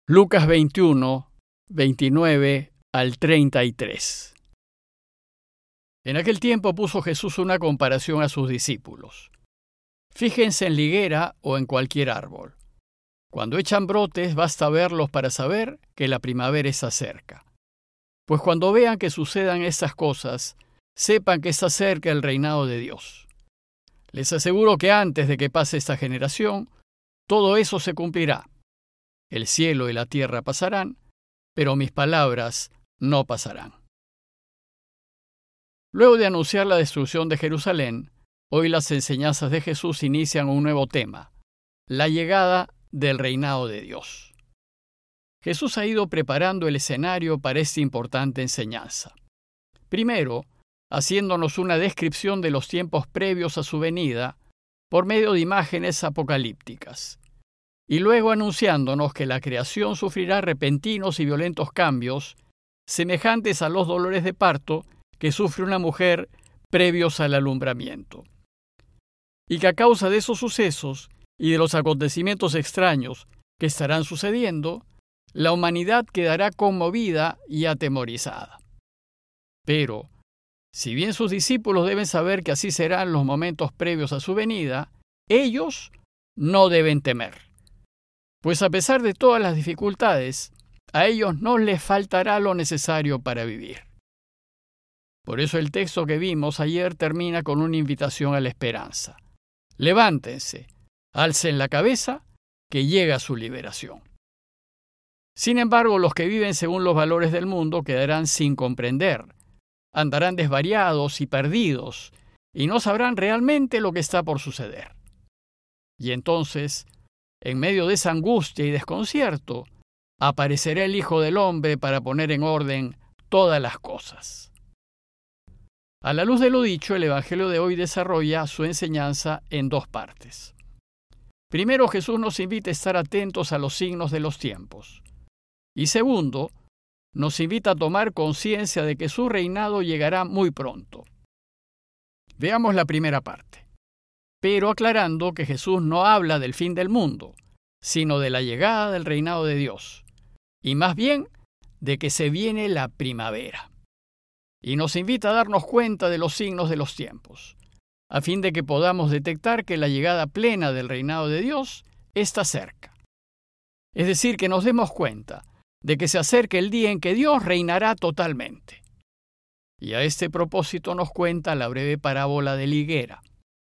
Lucas 21, 29 al 33. En aquel tiempo puso Jesús una comparación a sus discípulos. Fíjense en la higuera o en cualquier árbol. Cuando echan brotes, basta verlos para saber que la primavera está cerca. Pues cuando vean que sucedan estas cosas, sepan que está cerca el reinado de Dios. Les aseguro que antes de que pase esta generación, todo eso se cumplirá. El cielo y la tierra pasarán, pero mis palabras no pasarán. Luego de anunciar la destrucción de Jerusalén, hoy las enseñanzas de Jesús inician un nuevo tema: la llegada del reinado de Dios. Jesús ha ido preparando el escenario para esta importante enseñanza. Primero, haciéndonos una descripción de los tiempos previos a su venida por medio de imágenes apocalípticas. Y luego anunciándonos que la creación sufrirá repentinos y violentos cambios, semejantes a los dolores de parto que sufre una mujer previos al alumbramiento. Y que a causa de esos sucesos y de los acontecimientos extraños que estarán sucediendo, la humanidad quedará conmovida y atemorizada. Pero, si bien sus discípulos deben saber que así serán los momentos previos a su venida, ellos no deben temer. Pues a pesar de todas las dificultades, a ellos no les faltará lo necesario para vivir. Por eso el texto que vimos ayer termina con una invitación a la esperanza. Levántense, alcen la cabeza, que llega su liberación. Sin embargo, los que viven según los valores del mundo quedarán sin comprender, andarán desvariados y perdidos, y no sabrán realmente lo que está por suceder. Y entonces, en medio de esa angustia y desconcierto, aparecerá el Hijo del Hombre para poner en orden todas las cosas. A la luz de lo dicho, el Evangelio de hoy desarrolla su enseñanza en dos partes. Primero, Jesús nos invita a estar atentos a los signos de los tiempos. Y segundo, nos invita a tomar conciencia de que su reinado llegará muy pronto. Veamos la primera parte, pero aclarando que Jesús no habla del fin del mundo, sino de la llegada del reinado de Dios, y más bien de que se viene la primavera. Y nos invita a darnos cuenta de los signos de los tiempos, a fin de que podamos detectar que la llegada plena del reinado de Dios está cerca. Es decir, que nos demos cuenta de que se acerca el día en que Dios reinará totalmente. Y a este propósito nos cuenta la breve parábola de la higuera.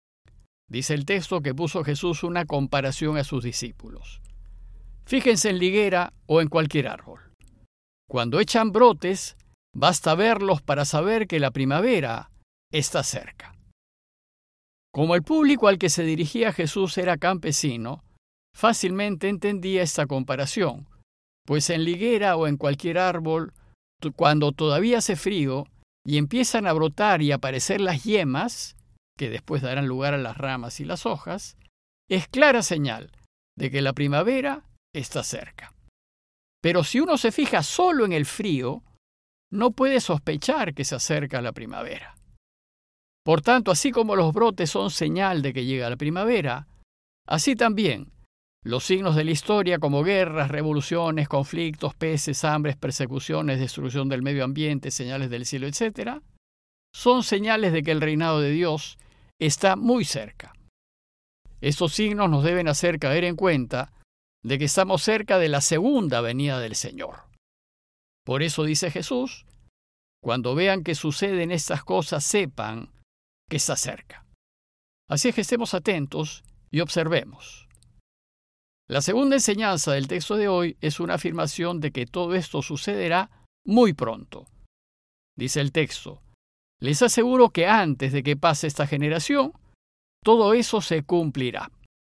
Dice el texto que puso Jesús una comparación a sus discípulos. Fíjense en la higuera o en cualquier árbol. Cuando echan brotes, basta verlos para saber que la primavera está cerca. Como el público al que se dirigía Jesús era campesino, fácilmente entendía esta comparación, pues en la higuera o en cualquier árbol, cuando todavía hace frío y empiezan a brotar y aparecer las yemas, que después darán lugar a las ramas y las hojas, es clara señal de que la primavera está cerca. Pero si uno se fija solo en el frío, no puede sospechar que se acerca la primavera. Por tanto, así como los brotes son señal de que llega la primavera, así también los signos de la historia como guerras, revoluciones, conflictos, pestes, hambres, persecuciones, destrucción del medio ambiente, señales del cielo, etc., son señales de que el reinado de Dios está muy cerca. Estos signos nos deben hacer caer en cuenta de que estamos cerca de la segunda venida del Señor. Por eso dice Jesús, cuando vean que suceden estas cosas, sepan que está cerca. Así es que estemos atentos y observemos. La segunda enseñanza del texto de hoy es una afirmación de que todo esto sucederá muy pronto. Dice el texto, les aseguro que antes de que pase esta generación, todo eso se cumplirá.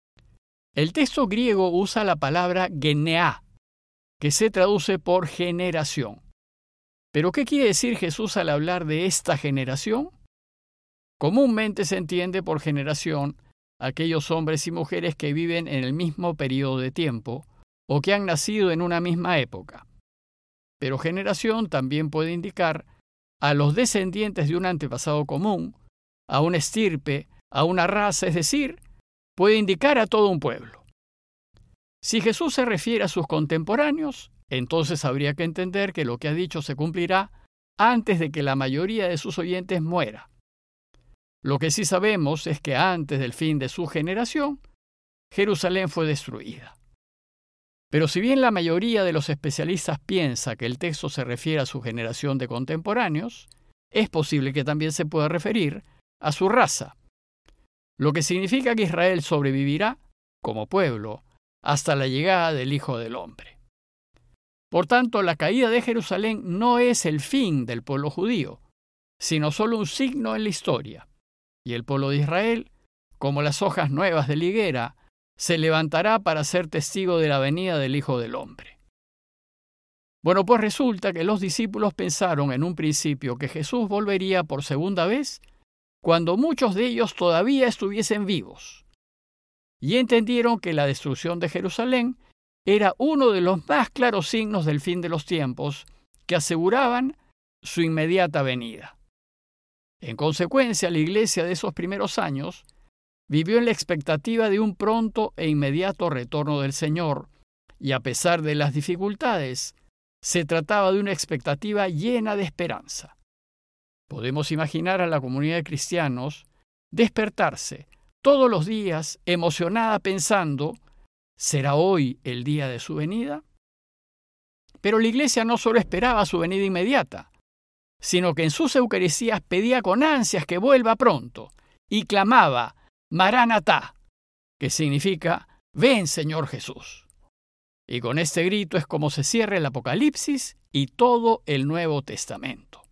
El texto griego usa la palabra geneá, que se traduce por generación. ¿Pero qué quiere decir Jesús al hablar de esta generación? Comúnmente se entiende por generación aquellos hombres y mujeres que viven en el mismo periodo de tiempo o que han nacido en una misma época. Pero generación también puede indicar a los descendientes de un antepasado común, a una estirpe, a una raza, es decir, puede indicar a todo un pueblo. Si Jesús se refiere a sus contemporáneos, entonces habría que entender que lo que ha dicho se cumplirá antes de que la mayoría de sus oyentes muera. Lo que sí sabemos es que antes del fin de su generación, Jerusalén fue destruida. Pero si bien la mayoría de los especialistas piensa que el texto se refiere a su generación de contemporáneos, es posible que también se pueda referir a su raza, lo que significa que Israel sobrevivirá, como pueblo, hasta la llegada del Hijo del Hombre. Por tanto, la caída de Jerusalén no es el fin del pueblo judío, sino solo un signo en la historia, y el pueblo de Israel, como las hojas nuevas de la higuera, se levantará para ser testigo de la venida del Hijo del Hombre. Bueno, pues resulta que los discípulos pensaron en un principio que Jesús volvería por segunda vez cuando muchos de ellos todavía estuviesen vivos, y entendieron que la destrucción de Jerusalén era uno de los más claros signos del fin de los tiempos que aseguraban su inmediata venida. En consecuencia, la iglesia de esos primeros años vivió en la expectativa de un pronto e inmediato retorno del Señor, y a pesar de las dificultades, se trataba de una expectativa llena de esperanza. Podemos imaginar a la comunidad de cristianos despertarse todos los días emocionada pensando: ¿será hoy el día de su venida? Pero la iglesia no solo esperaba su venida inmediata, sino que en sus eucaristías pedía con ansias que vuelva pronto y clamaba Maranatá, que significa ven, Señor Jesús. Y con este grito es como se cierra el Apocalipsis y todo el Nuevo Testamento.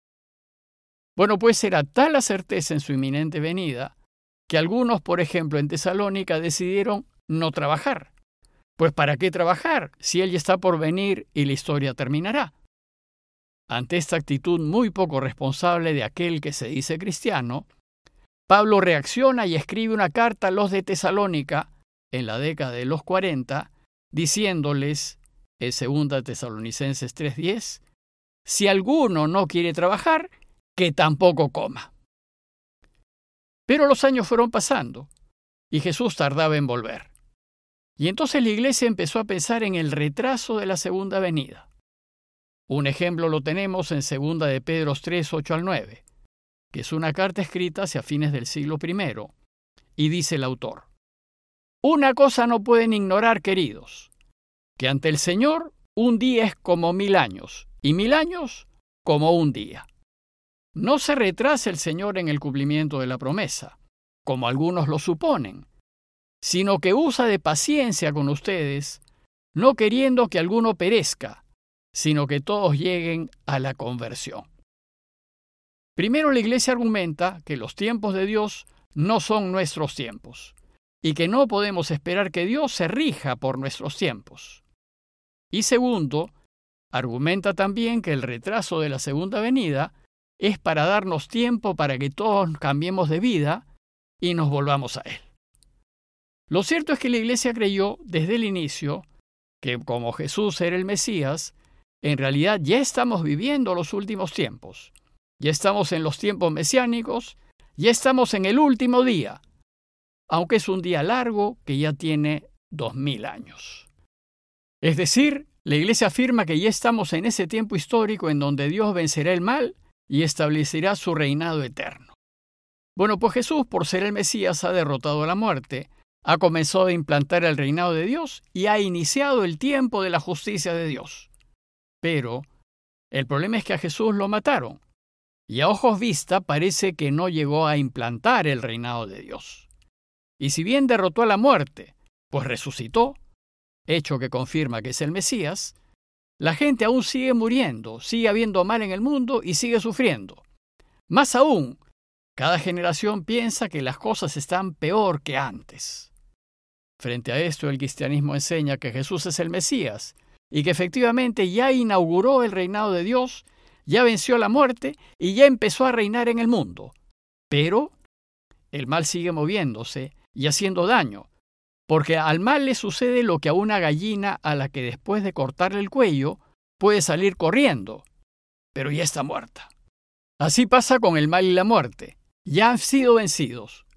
Bueno, pues era tal la certeza en su inminente venida que algunos, por ejemplo, en Tesalónica decidieron no trabajar. Pues ¿para qué trabajar si Él ya está por venir y la historia terminará? Ante esta actitud muy poco responsable de aquel que se dice cristiano, Pablo reacciona y escribe una carta a los de Tesalónica en la década de los 40, diciéndoles, en 2 Tesalonicenses 3:10, si alguno no quiere trabajar, que tampoco coma. Pero los años fueron pasando y Jesús tardaba en volver. Y entonces la iglesia empezó a pensar en el retraso de la segunda venida. Un ejemplo lo tenemos en 2 de Pedro 3, 8 al 9, que es una carta escrita hacia fines del siglo I, y dice el autor: una cosa no pueden ignorar, queridos, que ante el Señor un día es como 1000 años, y 1000 años como un día. No se retrasa el Señor en el cumplimiento de la promesa, como algunos lo suponen, sino que usa de paciencia con ustedes, no queriendo que alguno perezca, sino que todos lleguen a la conversión. Primero, la Iglesia argumenta que los tiempos de Dios no son nuestros tiempos, y que no podemos esperar que Dios se rija por nuestros tiempos. Y segundo, argumenta también que el retraso de la segunda venida es para darnos tiempo para que todos cambiemos de vida y nos volvamos a Él. Lo cierto es que la Iglesia creyó desde el inicio que, como Jesús era el Mesías, en realidad ya estamos viviendo los últimos tiempos. Ya estamos en los tiempos mesiánicos, ya estamos en el último día, aunque es un día largo que ya tiene 2000 años. Es decir, la Iglesia afirma que ya estamos en ese tiempo histórico en donde Dios vencerá el mal y establecerá su reinado eterno. Bueno, pues Jesús, por ser el Mesías, ha derrotado la muerte, ha comenzado a implantar el reinado de Dios y ha iniciado el tiempo de la justicia de Dios. Pero el problema es que a Jesús lo mataron, y a ojos vista parece que no llegó a implantar el reinado de Dios. Y si bien derrotó a la muerte, pues resucitó, hecho que confirma que es el Mesías, la gente aún sigue muriendo, sigue habiendo mal en el mundo y sigue sufriendo. Más aún, cada generación piensa que las cosas están peor que antes. Frente a esto, el cristianismo enseña que Jesús es el Mesías y que efectivamente ya inauguró el reinado de Dios, ya venció la muerte y ya empezó a reinar en el mundo. Pero el mal sigue moviéndose y haciendo daño, porque al mal le sucede lo que a una gallina a la que después de cortarle el cuello puede salir corriendo, pero ya está muerta. Así pasa con el mal y la muerte. Ya han sido vencidos,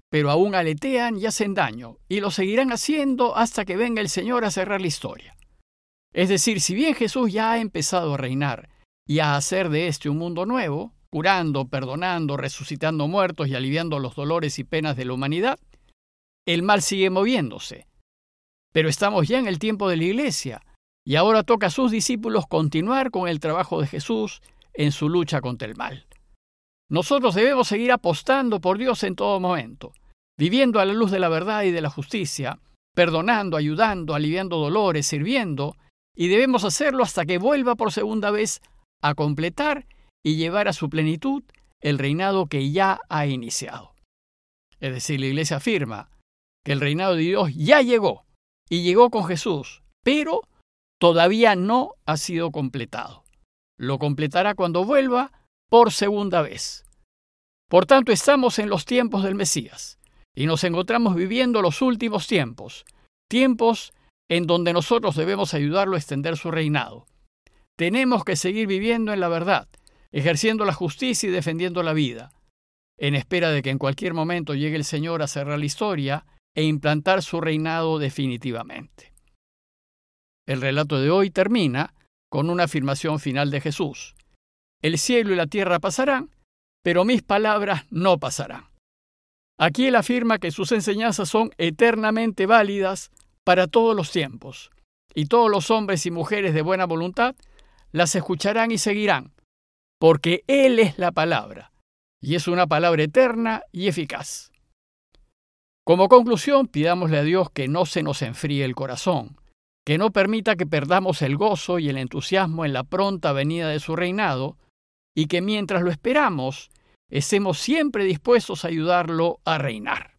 pero aún aletean y hacen daño, y lo seguirán haciendo hasta que venga el Señor a cerrar la historia. Es decir, si bien Jesús ya ha empezado a reinar y a hacer de este un mundo nuevo, curando, perdonando, resucitando muertos y aliviando los dolores y penas de la humanidad, el mal sigue moviéndose. Pero estamos ya en el tiempo de la Iglesia, y ahora toca a sus discípulos continuar con el trabajo de Jesús en su lucha contra el mal. Nosotros debemos seguir apostando por Dios en todo momento, viviendo a la luz de la verdad y de la justicia, perdonando, ayudando, aliviando dolores, sirviendo, y debemos hacerlo hasta que vuelva por segunda vez a completar y llevar a su plenitud el reinado que ya ha iniciado. Es decir, la Iglesia afirma que el reinado de Dios ya llegó, y llegó con Jesús, pero todavía no ha sido completado. Lo completará cuando vuelva por segunda vez. Por tanto, estamos en los tiempos del Mesías, y nos encontramos viviendo los últimos tiempos, tiempos en donde nosotros debemos ayudarlo a extender su reinado. Tenemos que seguir viviendo en la verdad, ejerciendo la justicia y defendiendo la vida, en espera de que en cualquier momento llegue el Señor a cerrar la historia e implantar su reinado definitivamente. El relato de hoy termina con una afirmación final de Jesús. El cielo y la tierra pasarán, pero mis palabras no pasarán. Aquí él afirma que sus enseñanzas son eternamente válidas para todos los tiempos, y todos los hombres y mujeres de buena voluntad las escucharán y seguirán, porque Él es la palabra, y es una palabra eterna y eficaz. Como conclusión, pidámosle a Dios que no se nos enfríe el corazón, que no permita que perdamos el gozo y el entusiasmo en la pronta venida de su reinado, y que mientras lo esperamos, estemos siempre dispuestos a ayudarlo a reinar.